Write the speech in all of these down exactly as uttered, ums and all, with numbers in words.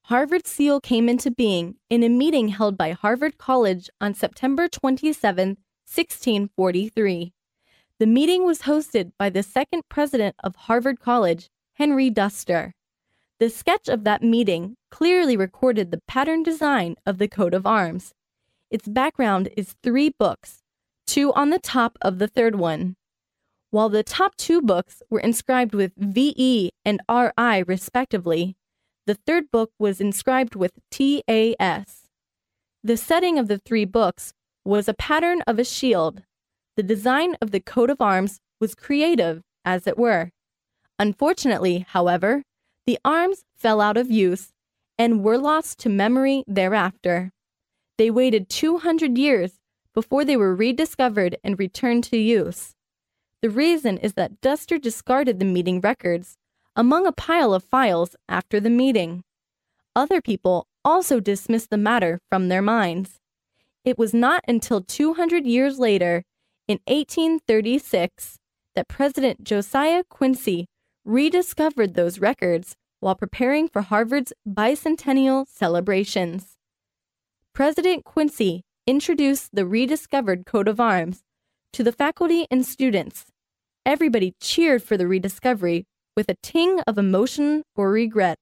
Harvard's seal came into being in a meeting held by Harvard College on September twenty-seventh, sixteen forty-three. The meeting was hosted by the second president of Harvard College, Henry Duster. The sketch of that meeting clearly recorded the pattern design of the coat of arms. Its background is three books, two on the top of the third one. While the top two books were inscribed with V E and R I respectively, the third book was inscribed with T A S. The setting of the three books was a pattern of a shield. The design of the coat of arms was creative, as it were. Unfortunately, however, the arms fell out of use and were lost to memory thereafter. They waited two hundred years before they were rediscovered and returned to use. The reason is that Duster discarded the meeting records among a pile of files after the meeting. Other people also dismissed the matter from their minds. It was not until two hundred years later, in eighteen thirty-six, that President Josiah Quincy rediscovered those records while preparing for Harvard's bicentennial celebrations. President Quincy introduced the rediscovered coat of arms to the faculty and students. Everybody cheered for the rediscovery with a ting of emotion or regret.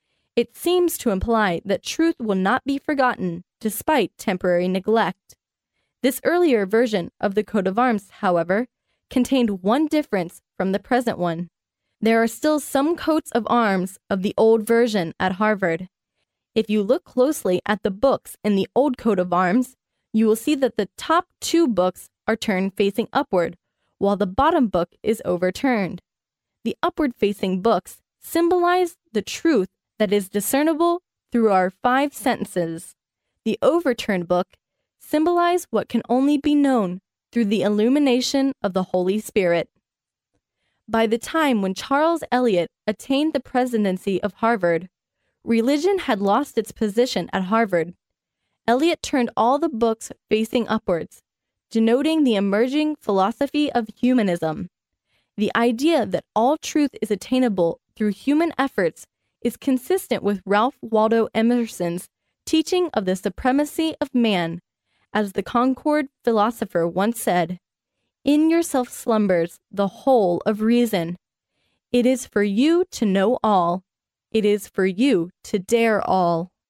It seems to imply that truth will not be forgotten despite temporary neglect. This earlier version of the coat of arms, however, contained one difference from the present one. There are still some coats of arms of the old version at Harvard. If you look closely at the books in the old coat of arms, you will see that the top two books are turned facing upward, while the bottom book is overturned. The upward-facing books symbolize the truth that is discernible through our five senses. The overturned book symbolize what can only be known through the illumination of the Holy Spirit. By the time when Charles Eliot attained the presidency of Harvard, religion had lost its position at Harvard. Eliot turned all the books facing upwards, denoting the emerging philosophy of humanism. The idea that all truth is attainable through human efforts is consistent with Ralph Waldo Emerson's teaching of the supremacy of man. As the Concord philosopher once said, "In yourself slumbers the whole of reason. It is for you to know all. It is for you to dare all."